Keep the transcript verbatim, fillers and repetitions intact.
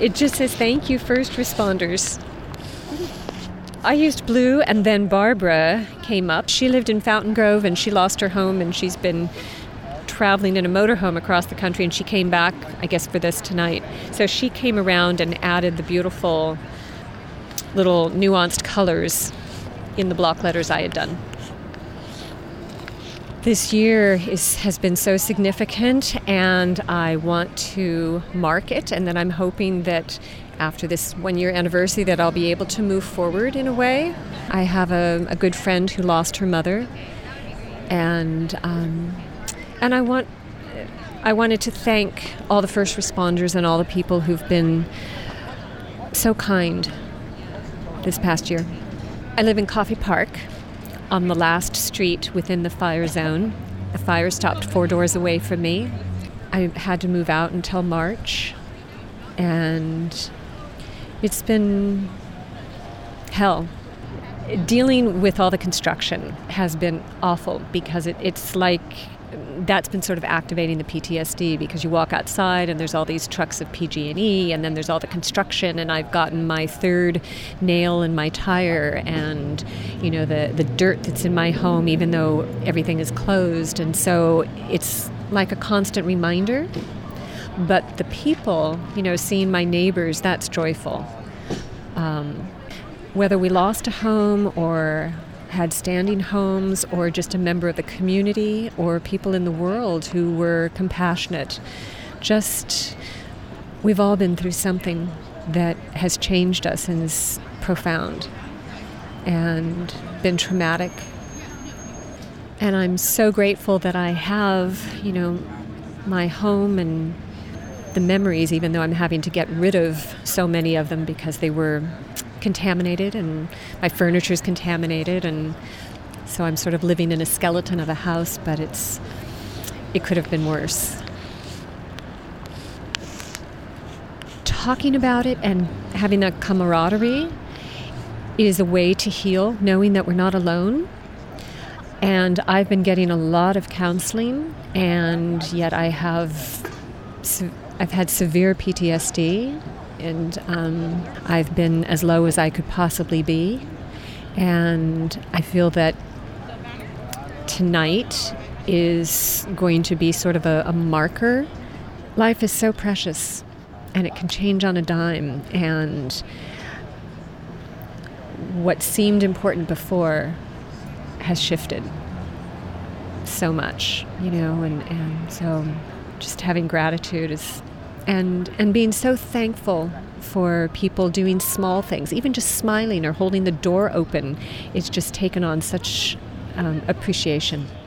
It just says, thank you, first responders. I used blue, and then Barbara came up. She lived in Fountain Grove, and she lost her home, and she's been traveling in a motorhome across the country, and she came back, I guess, for this tonight. So she came around and added the beautiful little nuanced colors in the block letters I had done. This year is, has been so significant, and I want to mark it, and then I'm hoping that after this one-year anniversary that I'll be able to move forward in a way. I have a, a good friend who lost her mother, and um, and I want I wanted to thank all the first responders and all the people who've been so kind this past year. I live in Coffey Park, on the last street within the fire zone. The fire stopped four doors away from me. I had to move out until March, and it's been hell. Dealing with all the construction has been awful because it, it's like that's been sort of activating the P T S D, because you walk outside and there's all these trucks of P G and E, and then there's all the construction, and I've gotten my third nail in my tire, and you know the the dirt that's in my home even though everything is closed. And so it's like a constant reminder. But the people, you know, seeing my neighbors, that's joyful. Um, whether we lost a home or had standing homes, or just a member of the community, or people in the world who were compassionate. Just, we've all been through something that has changed us and is profound and been traumatic. And I'm so grateful that I have, you know, my home and the memories, even though I'm having to get rid of so many of them because they were contaminated and my furniture's contaminated, and so I'm sort of living in a skeleton of a house, but it's it could have been worse. Talking about it and having a camaraderie is a way to heal, knowing that we're not alone. And I've been getting a lot of counseling, and yet I have I've had severe P T S D. And um, I've been as low as I could possibly be. And I feel that tonight is going to be sort of a, a marker. Life is so precious, and it can change on a dime. And what seemed important before has shifted so much, you know, and, and so just having gratitude is... And and being so thankful for people doing small things, even just smiling or holding the door open, it's just taken on such um, appreciation.